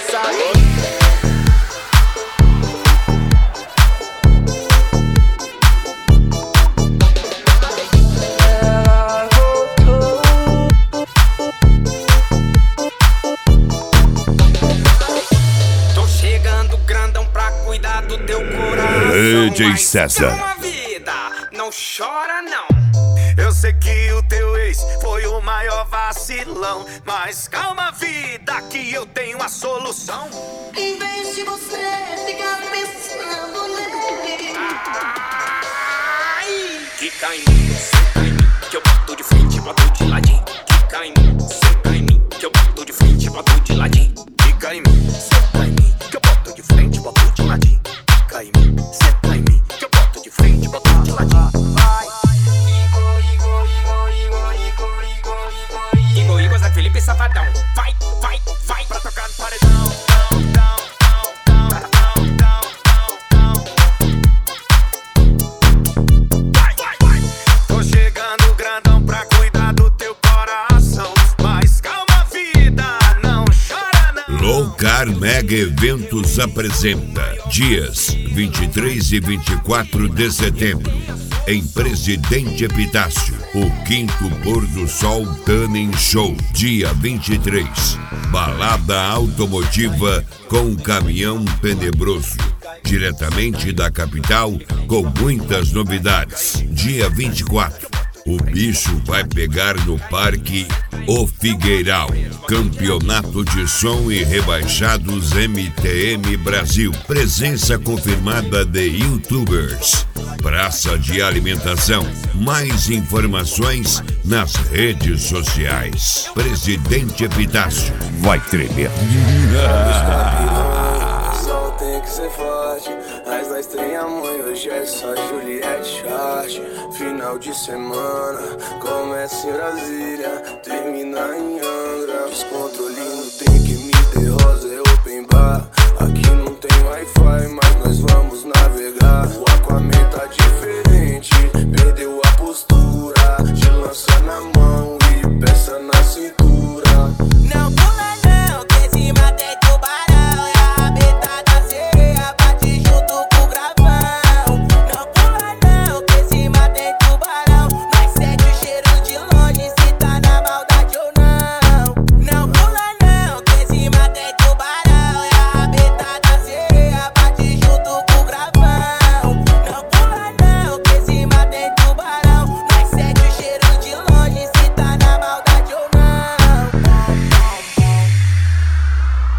Tô chegando grandão pra cuidar do teu coração. DJ César. Calma, vida, não chora não. Eu sei que o teu ex foi o maior vacilão, mas calma, vida, que eu tenho a solução. Em vez de você ficar pensando nele, Quica em mim, senta em mim, que eu boto de frente, boto de ladinho. Quica em mim, senta em mim, que eu boto de frente, boto de ladinho. Quica em mim, senta em mim, que eu boto de frente, boto de ladinho. Quica em mim, senta em mim, que eu boto de frente, boto de ladinho. Igor, Zé Felipe Safadão. Vai, vai, vai pra tocar no paredão. Tô chegando grandão pra cuidar do teu coração, mas calma, vida, não chora não. Loucar Mega Eventos apresenta dias 23 e 24 de setembro, em Presidente Epitácio, o 5º Pôr do Sol Tanning Show. Dia 23, balada automotiva com Caminhão Tenebroso, diretamente da capital, com muitas novidades. Dia 24, o bicho vai pegar no Parque O Figueiral. Campeonato de Som e Rebaixados MTM Brasil. Presença confirmada de YouTubers. Praça de alimentação. Mais informações nas redes sociais. Presidente Epitácio. Vai tremer. Só tem que ser forte, mas nós tem amanhã. Hoje é só Juliette Chart. Final de semana, começa em Brasília, termina em Angra. Descontrole no drink, me dê rosa, é open bar. Aqui não tem Wi-Fi, mas nós vamos navegar. O Aquaman tá de